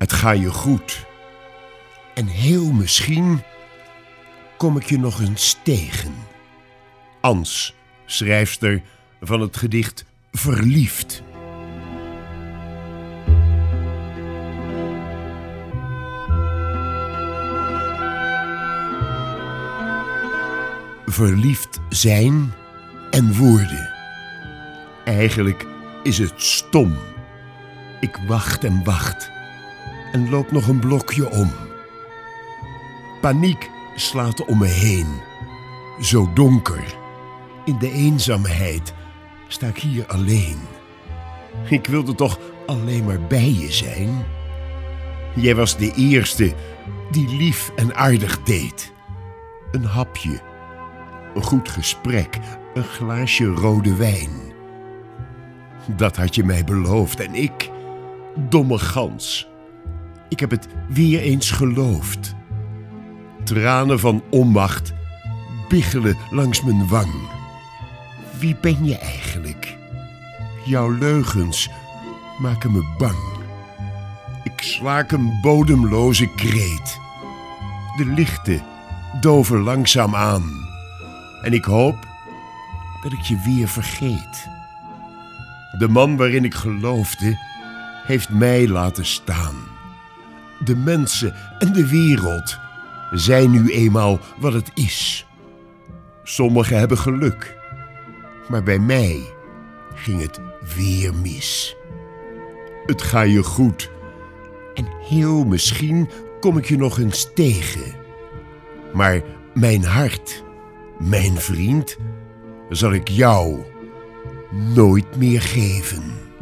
Het gaat je goed. En heel misschien kom ik je nog eens tegen. Ans, schrijfster van het gedicht Verliefd. Verliefd zijn en worden. Eigenlijk is het stom. Ik wacht en loop nog een blokje om. Paniek slaat om me heen. Zo donker. In de eenzaamheid sta ik hier alleen. Ik wilde toch alleen maar bij je zijn. Jij was de eerste die lief en aardig deed. Een hapje, een goed gesprek, een glaasje rode wijn. Dat had je mij beloofd en ik, domme gans, ik heb het weer eens geloofd. Tranen van onmacht biggelen langs mijn wang. Wie ben je eigenlijk? Jouw leugens maken me bang. Ik slaak een bodemloze kreet. De lichten doven langzaam aan. En ik hoop dat ik je weer vergeet. De man waarin ik geloofde heeft mij laten staan. De mensen en de wereld zijn nu eenmaal wat het is. Sommigen hebben geluk, maar bij mij ging het weer mis. Het gaat je goed en heel misschien kom ik je nog eens tegen. Maar mijn hart, mijn vriend, zal ik jou nooit meer geven.